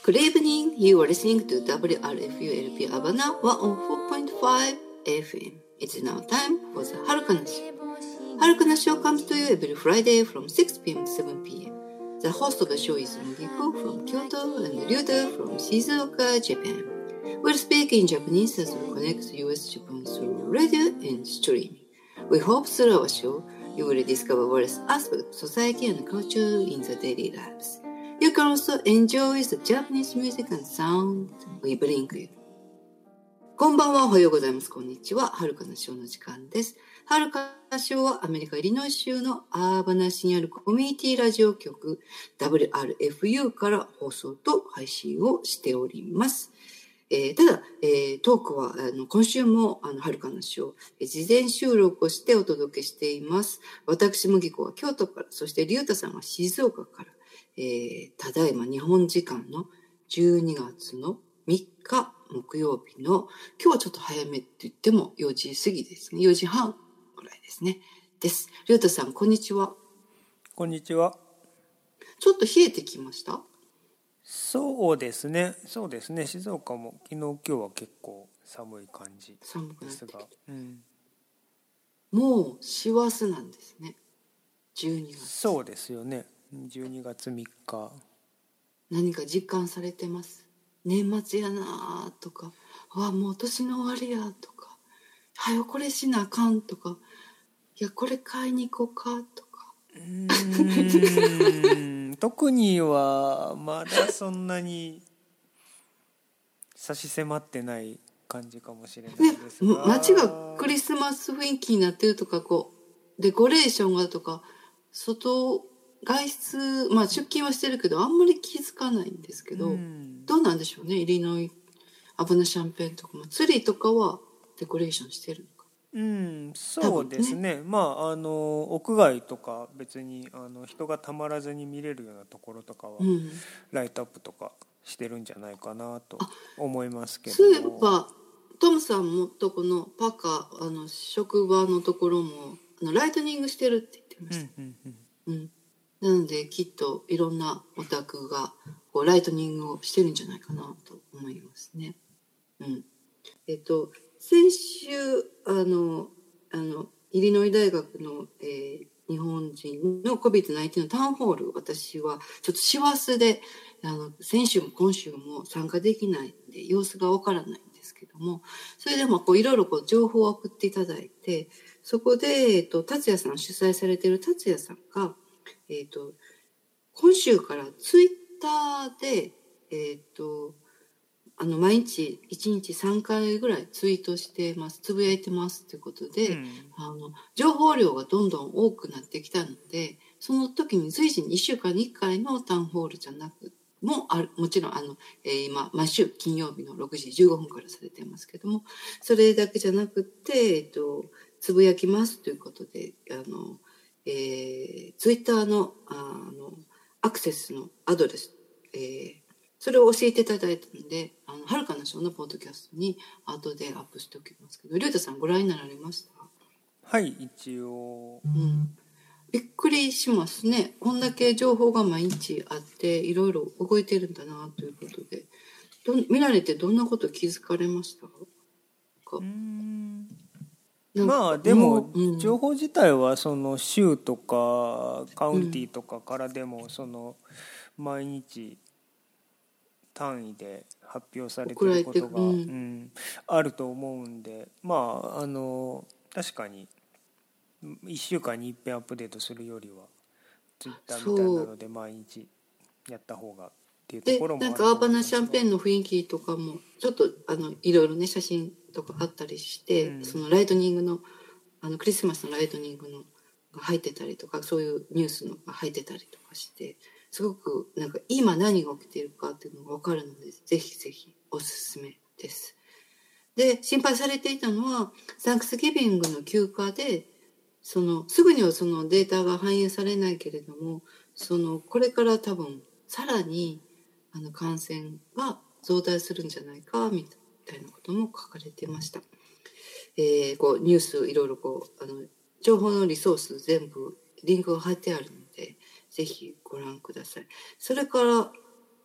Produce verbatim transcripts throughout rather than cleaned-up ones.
Good evening, you are listening to ダブリューアールエフユーエルピー Havana ワンオーフォーポイントファイブ エフエム. It's now time for the はるかなし。はるかなし show comes to you every Friday from six p.m. to seven p.m. The host of the show is Moriko from Kyoto and Ryuta from Shizuoka, Japan. We'll speak in Japanese as we connect U S Japan through radio and streaming. We hope through our show, you will discover various aspects of society and culture in the daily lives.You can also enjoy the Japanese music and sound we bring you. こんばんは、おはようございます。こんにちは。はるかなしょうの時間です。はるかなしょうはアメリカ・イリノイ州のアーバナ市にあるコミュニティラジオ局 ダブリューアールエフユー から放送と配信をしております。えー、ただ、えー、トークはあの今週もあのはるかなしょう事前収録をしてお届けしています。私、麦子は京都から、そしてりゅうたさんは静岡から。えー、ただいま日本時間のじゅうにがつのみっか木曜日の、今日はちょっと早めって言ってもよじ過ぎですね。よじはんくらいですね。です。りゅうたさん、こんにちは。 こんにちは。 ちょっと冷えてきました？ そうですね。そうですね。静岡も昨日今日は結構寒い感じですが。寒くなってきた。うん、 もう師走なんですね。じゅうにがつ。 そうですよね。じゅうにがつみっか。 何か実感されてます？年末やなとか、あもう年の終わりやとか、はよこれしなあかんとか、いやこれ買いに行こうかとか。 うーん特にはまだそんなに差し迫ってない感じかもしれないですが、 街がクリスマス雰囲気になってるとか、こうデコレーションがとか、外外出、まあ出勤はしてるけどあんまり気づかないんですけど、うん、どうなんでしょうね。イリノイアブナシャンペーンとかもツリーとかはデコレーションしてるのか。 うん、そうですね。ね、まああの屋外とか別にあの人がたまらずに見れるようなところとかは、うん、ライトアップとかしてるんじゃないかなと思いますけど。 そういえばトムさんもとこのパカあの職場のところもあのライトニングしてるって言ってました。うんうんうんうんなのできっといろんなお宅がこうライトニングをしてるんじゃないかなと思いますね。うん、えっと先週あのあのイリノイ大学の、えー、日本人の コビッドナインティーン のタウンホール、私はちょっと師走であの先週も今週も参加できないんで様子がわからないんですけども、それでもこういろいろこう情報を送っていただいて、そこで、えっと、達也さん主催されている達也さんがえー、と今週からツイッターで、えー、とあの毎日いちにちさんかいぐらいツイートしてます、つぶやいてますということで、うん、あの情報量がどんどん多くなってきたので、その時に随時にいっしゅうかんにいっかいのタウンホールじゃなくもある、もちろんあの、えー、今毎週金曜日のろくじじゅうごふんからされてますけども、それだけじゃなくて、えー、とつぶやきますということで、あのえー、ツイッターの、あのアクセスのアドレス、えー、それを教えていただいたので、あのはるかなしょうのポッドキャストに後でアップしておきますけど、りゅうたさんご覧になられました？ はい、一応、 うん、びっくりしますね。こんだけ情報が毎日あっていろいろ動いてるんだなということで、ど見られてどんなこと気づかれましたか？ うーんまあでも情報自体はその州とかカウンティとかからでもその毎日単位で発表されてることがうんあると思うんで、まああの確かにいっしゅうかんにいっぺんアップデートするよりはツイッターみたいなので毎日やった方がっていうところもあると思います。 でなんかアーバナシャンペーンの雰囲気とかもちょっとあのいろいろね写真とかあったりして、うん、そのライトニングのあのクリスマスのライトニングのが入ってたりとか、そういうニュースのが入ってたりとかして、すごくなんか今何が起きているかっていうのが分かるので、ぜひぜひおすすめです。で心配されていたのはサンクスギビングの休暇で、そのすぐにはそのデータが反映されないけれども、そのこれから多分さらにあの感染が増大するんじゃないかみたいなことも書かれていました。えー、こうニュースいろいろこうあの情報のリソース全部リンクが貼ってあるのでぜひご覧ください。それから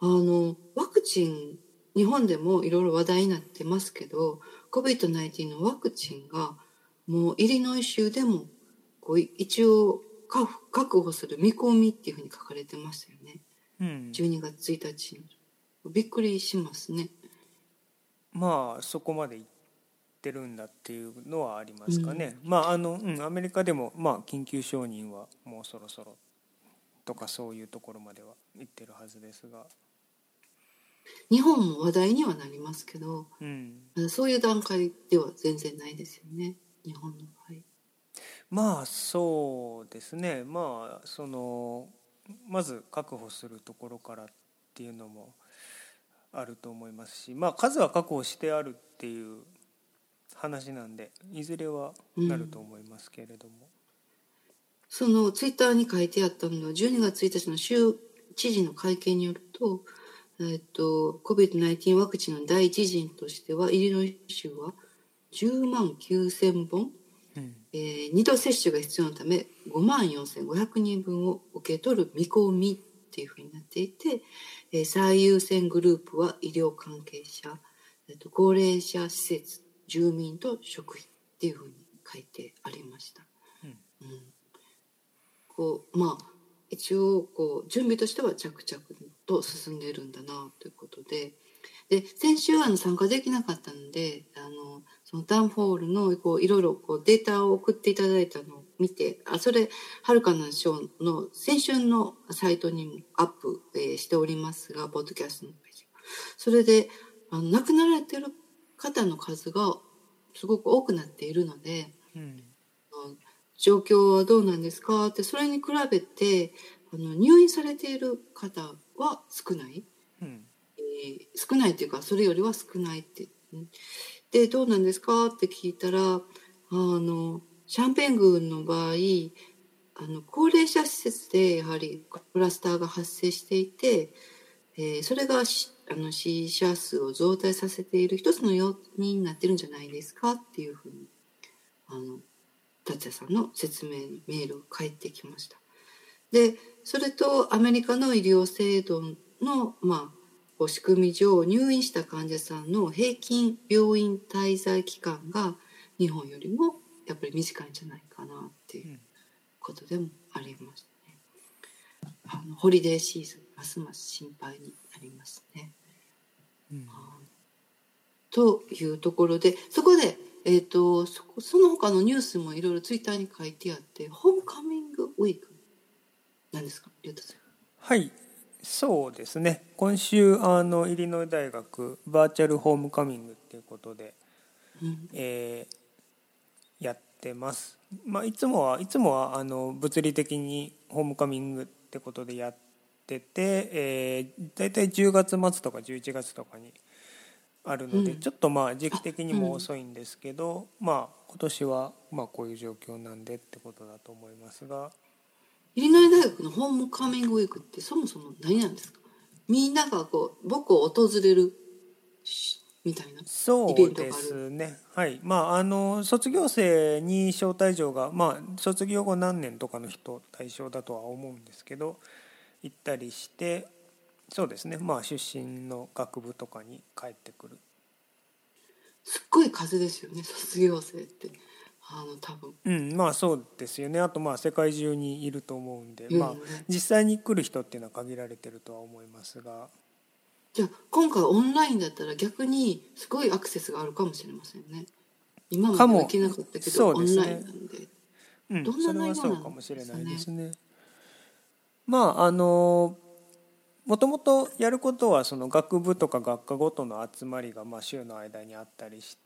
あのワクチン日本でもいろいろ話題になってますけど コビッドナインティーン のワクチンがもうイリノイ州でもこう一応確保する見込みっていうふうに書かれてましたよね、うん、じゅうにがつついたちびっくりしますね。 まあそこまでいってるんだっていうのはありますかね、うん、まああの、うん、アメリカでも、まあ、緊急承認はもうそろそろとかそういうところまでは行ってるはずですが、 日本も話題にはなりますけど、うん、そういう段階では全然ないですよね日本の場合。 まあそうですね、まあそのまず確保するところからっていうのもあると思いますし、まあ数は確保してあるっていう話なんでいずれはなると思いますけれども、うん、 そのツイッターに書いてあったのはじゅうにがつついたちの州知事の会見によると、えっと、コビッドナインティーン ワクチンの第一陣としてはイリノイ州はじゅうまんきゅうせんぼん、うんえー、にど接種が必要なためごまんよんせんごひゃくにんぶんを受け取る見込みっていうふうになっていて、えー、最優先グループは医療関係者、えー、と高齢者施設住民と職員っていうふうに書いてありました、うんうん、こうまあ一応こう準備としては着々と進んでいるんだなということで、で先週は参加できなかったのであのそのダンフォールのこういろいろこうデータを送っていただいたのを見て、あそれはるかなショーの先週のサイトにもアップ、えー、しておりますが、ポッドキャストのページ、それであの亡くなられている方の数がすごく多くなっているので、うん、状況はどうなんですかって、それに比べてあの入院されている方は少ない、うんえー、少ないっていうかそれよりは少ないって、でどうなんですかって聞いたら、あのシャンペン郡の場合あの高齢者施設でやはりクラスターが発生していて、えー、それがあの死者数を増大させている一つの要因になってるんじゃないですかっていうふうにあの達也さんの説明にメールが返ってきました。でそれとアメリカの医療制度の、まあ、仕組み上入院した患者さんの平均病院滞在期間が日本よりもやっぱり短いんじゃないかなっていうことでもありましたね。あのホリデーシーズンますます心配になりますね、うん、というところでそこでえー、と そ, その他のニュースもいろいろツイッターに書いてあって、ホームカミングウィークなんですか、龍太さん。 はい、そうですね。今週あのイリノイ大学バーチャルホームカミングっていうことで、うんえー、やってます。まあ、いつもはいつもはあの物理的にホームカミングってことでやってて、えー、だいたいじゅうがつまつとかじゅういちがつとかにあるので、うん、ちょっとまあ時期的にも遅いんですけど、うん、まあ今年はまあこういう状況なんでってことだと思いますが、 イリノイ大学のホームカミングウィークってそもそも何なんですか。みんながこう母校を訪れるみたいなイベントがある。 そうですね。はい。まああの卒業生に招待状がまあ卒業後何年とかの人対象だとは思うんですけど、行ったりして。そうですね、まあ出身の学部とかに帰ってくる。 すっごい数ですよね、卒業生って。あの多分うんまあそうですよね。あとまあ世界中にいると思うんで、うん、まあ実際に来る人っていうのは限られてるとは思いますが、 じゃあ今回オンラインだったら逆にすごいアクセスがあるかもしれませんね。今までは行けなかったけど、ね、オンラインなんで、 うん、どんな内容なんですかね。それはそうかもしれないですね。まああのもともとやることはその学部とか学科ごとの集まりがまあ週の間にあったりして、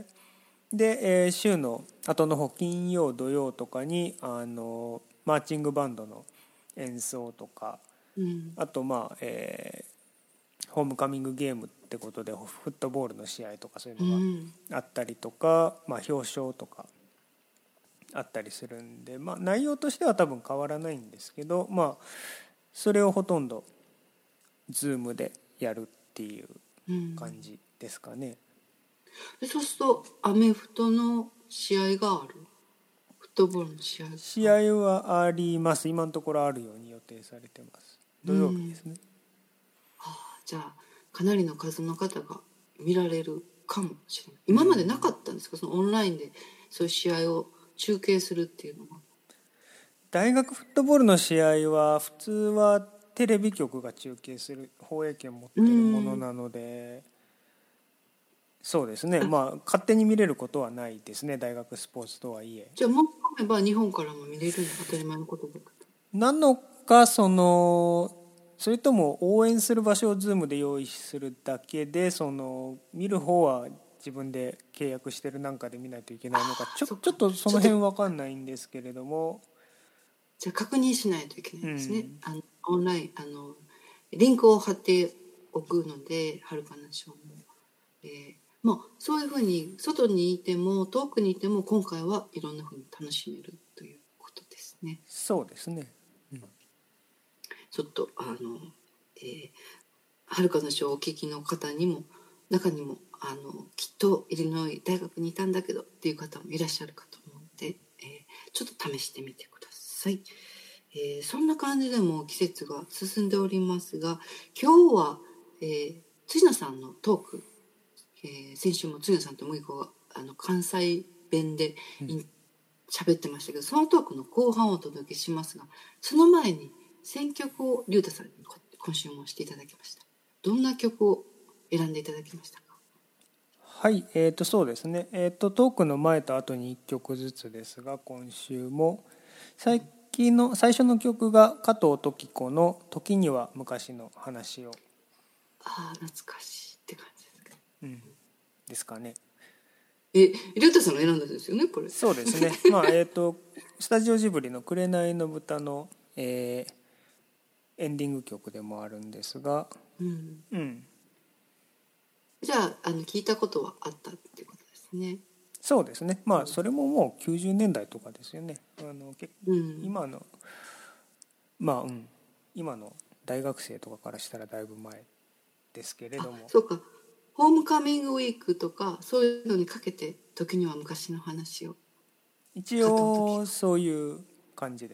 で、えー、週の後の方金曜土曜とかにあのマーチングバンドの演奏とか、うん、あとまあ、えー、ホームカミングゲームってことでフットボールの試合とかそういうのがあったりとか、うん、まあ、表彰とかあったりするんで、まあ、内容としては多分変わらないんですけど、まあ、それをほとんどZoom でやるっていう感じですかね、 うん、そうするとアメフトの試合がある、フットボールの試合が試合はあります。今のところあるように予定されてます。土曜日ですね、うん、 はじゃあかなりの数の方が見られるかもしれない。今までなかったんですか、そのオンラインでそういう試合を中継するっていうのは。 大学フットボールの試合は普通はテレビ局が中継する放映権を持ってるものなので、そうですね、まあ勝手に見れることはないですね、大学スポーツとはいえ。 じゃあもう込めば日本からも見れるのが当たり前のことだけど。 なのか、そのそれとも応援する場所を Zoom で用意するだけで、その見る方は自分で契約してるなんかで見ないといけないのか、ちょ、ちょっとその辺分かんないんですけれども。 じゃあ確認しないといけないですね、うん、あのオンラインあのリンクを貼っておくので、はるかなショーも、えーまあ、そういうふうに外にいても遠くにいても今回はいろんなふうに楽しめるということですね。 そうですね、うん、 ちょっとあの、えー、はるかなショーをお聞きの方にも中にもあのきっとイリノイ大学にいたんだけどっていう方もいらっしゃるかと思うので、えー、ちょっと試してみてください。えー、そんな感じでも季節が進んでおりますが、今日は、えー、辻野さんのトーク、えー、先週も辻野さんともう一個があの関西弁で喋、うん、ってましたけど、そのトークの後半をお届けしますが、その前に選曲を龍太さんに今週もしていただきました。どんな曲を選んでいただきましたか？ はい、えー、とそうですね、えー、とトークの前と後にいっきょくずつですが、今週も最近の最初の曲が加藤登紀子の「時には昔の話を」。 ああ、懐かしいって感じですか、 うん、ですかね。 え、龍太さんが選んだんですよね、これ。 そうですね、まあえー、とスタジオジブリの「紅の豚の」えー、エンディング曲でもあるんですが、 うんうん、 じゃあ、あの聞いたことはあったってことですね。 そうですね、まあそれももうきゅうじゅうねんだいとかですよね。あの結構今の、うん、まあうん今の大学生とかからしたらだいぶ前ですけれども。 そうか、ホームカミングウィークとかそういうのにかけて時には昔の話を。 一応そういう感じです。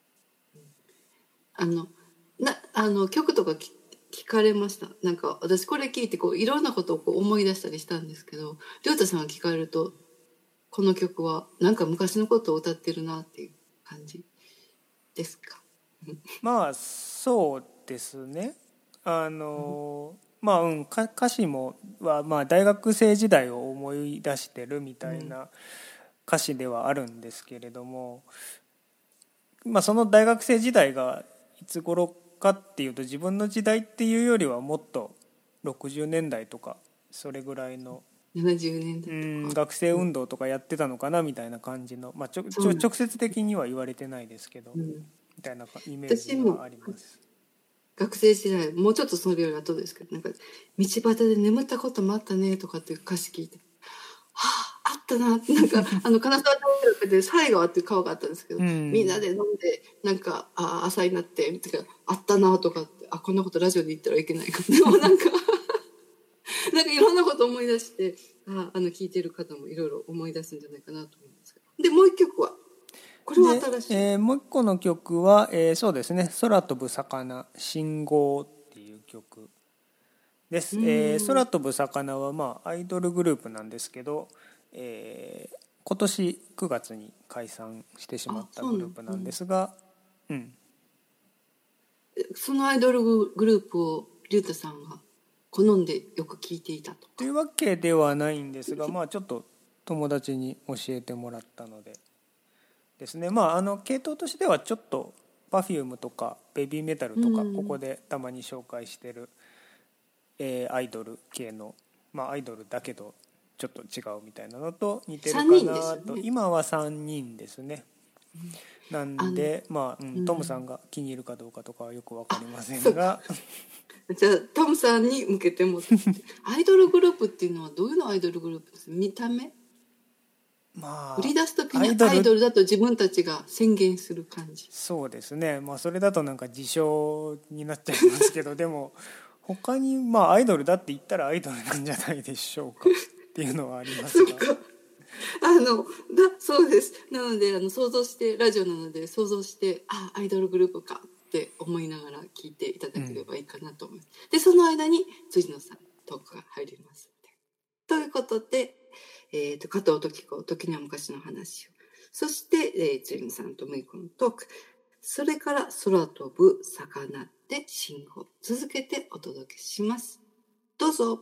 あのなあの曲とか聞かれました？なんか私これ聞いてこういろんなことをこう思い出したりしたんですけど、りょうたさんが聞かれるとこの曲はなんか昔のことを歌ってるなっていう感じですか？ まあそうですね、あの、うん、まあうん歌詞もはまあ大学生時代を思い出してるみたいな歌詞ではあるんですけれども、まあその大学生時代がいつ頃かっていうと、自分の時代っていうよりはもっとろくじゅうねんだいとかそれぐらいのななじゅうねんだいとか、うん、 学生運動とかやってたのかなみたいな感じの、まあ、ちょちょ直接的には言われてないですけど、うん、みたいなイメージがあります。 学生時代もうちょっとそれより後ですけど、なんか道端で眠ったこともあったねとかっていう歌詞聞いて、はあ、あったなって、なんかあの金沢大学で犀川っていう川があったんですけど、うん、みんなで飲んでなんかあ朝になってみたいな、あったなとかって、あこんなことラジオで言ったらいけないかでもなんかなんかいろんなこと思い出して、ああの聞いてる方もいろいろ思い出すんじゃないかなと思いますけど。でもう一曲はこれは新しい、 えー、もう一個の曲は、えー、そうですね、空飛ぶ魚信号っていう曲です。えー、空飛ぶ魚はまあアイドルグループなんですけど、えー、今年くがつに解散してしまったグループなんですが、うん、 そのアイドルグループを龍太さんが好んでよく聴いていたとというわけではないんですが、まあちょっと友達に教えてもらったのでですね、まああの系統としてはちょっと Perfume とかベビーメタルとか、ここでたまに紹介してる、えー、アイドル系の、まあアイドルだけどちょっと違うみたいなのと似てるかなと、ね、今はさんにんですね。なんでまあ、うん、トムさんが気に入るかどうかとかはよく分かりませんが、 じゃあトムさんに向けてもアイドルグループっていうのはどういうのアイドルグループです？見た目、まあ、売り出す時にアイドル、アイドルだと自分たちが宣言する感じ。 そうですね、まあ、それだとなんか自称になっちゃいますけどでも他にまあアイドルだって言ったらアイドルなんじゃないでしょうかっていうのはありますがあのだそうです。なのであの想像して、ラジオなので想像して、あアイドルグループかっって思いながら聞いていただければいいかなと思います。うん、でその間に辻野さんトークが入りますので。ということで、えー、と加藤時子時には昔の話を、そして、えー、辻野さんとめいこのトーク、それから空飛ぶ魚で信号、続けてお届けします。どうぞ。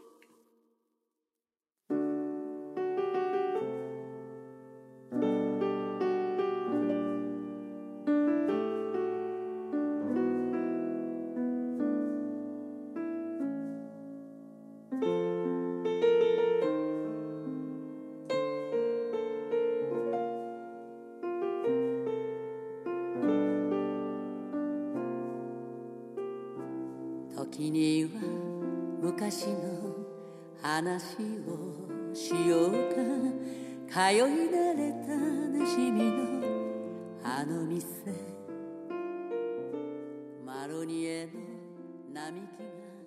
時には昔の話をしようか、通い慣れたなじみのあの店、マロニエの並木が